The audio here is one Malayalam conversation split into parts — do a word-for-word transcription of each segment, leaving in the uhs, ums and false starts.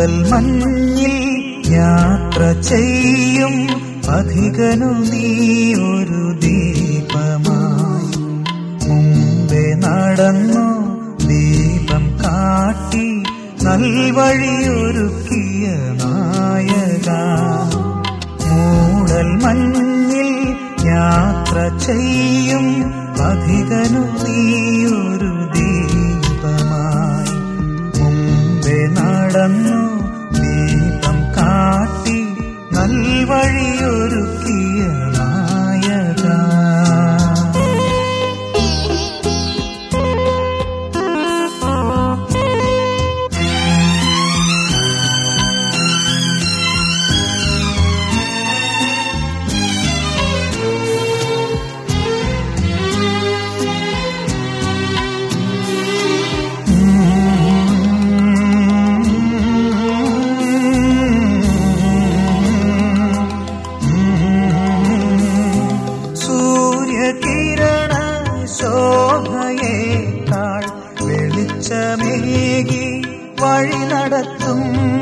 മൂടൽ മഞ്ഞിൽ യാത്ര ചെയ്യും അധികനു നീ ഒരു ദീപമായി. മുമ്പേ നടന്നു ദീപം കാട്ടി നൽവഴിയൊരുക്കിയ നായക. മൂടൽ മഞ്ഞിൽ യാത്ര ചെയ്യും അധികനു നീ ഒരു ദീപമായി. മുമ്പേ നടന്നു ദീപം കാട്ടി നൽവഴിയൊരുക്കിയ നായക. സൂര്യകിരണ ശോഭയേക്കാൾ വെളിച്ചമേകി വഴി നടത്തും.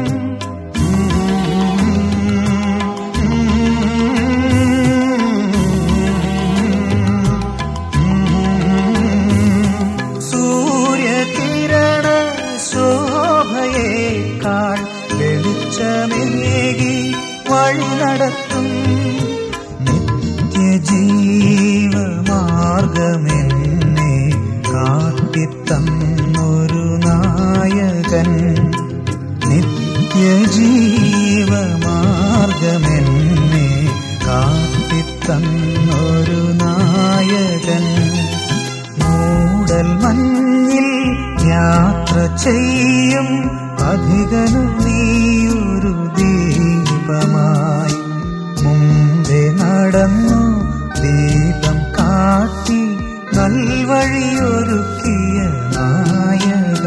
സൂര്യകിരണ ശോഭയേക്കാൾ വെളിച്ചമേകി വഴി നടത്തും. നിത്യജീവമാർഗമെന്നെ കാട്ടിത്തന്നൊരു നായകൻ. നിത്യജീവമാർഗമെന്നെ കാട്ടിത്തന്നൊരു നായകൻ. മൂടൽ മഞ്ഞിൽ യാത്ര ചെയ്യും അധികനു നീയൊരു ദീപമായി. മുമ്പേ നടന്നു ദീപം കാട്ടി നൽവഴിയൊരുക്കിയ നായക.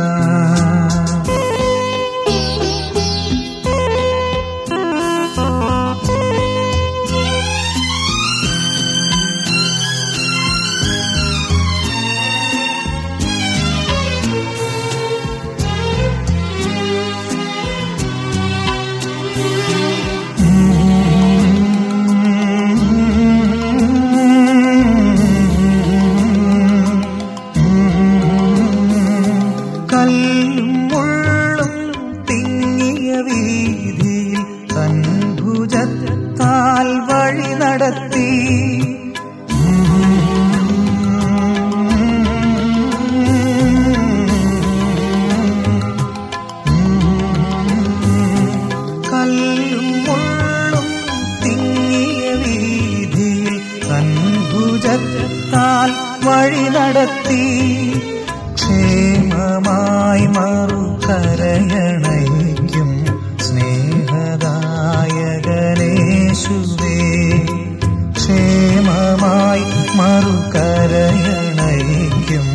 കല്ലും മുള്ളും തിങ്ങിയ വീതിയിൽ തൻ ഭുജത്താൽ വഴി നടത്തി. കല്ലും മുള്ളും തിങ്ങിയ വീതിയിൽ തൻ ഭുജത്താൽ വഴി നടത്തി. ക്ഷേമമായി മറുകരയണയ്ക്കും സ്നേഹദായകനേശുവേ. ക്ഷേമമായി മറുകരയണയ്ക്കും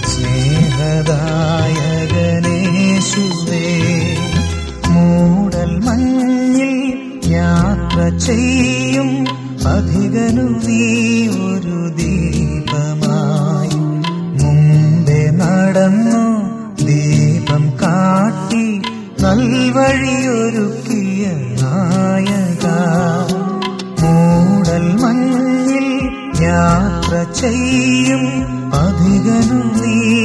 സ്നേഹദായകനേശുവേ. മൂടൽ മഞ്ഞിൽ യാത്ര ചെയ്യും അധികനു നീ ഒരു ദീപമായി. മുമ്പേ നടന്നു ദീപം കാട്ടി നൽവഴിയൊരുക്കിയ നായക. മൂടൽ മഞ്ഞിൽ യാത്ര ചെയ്യും അധികനു നീ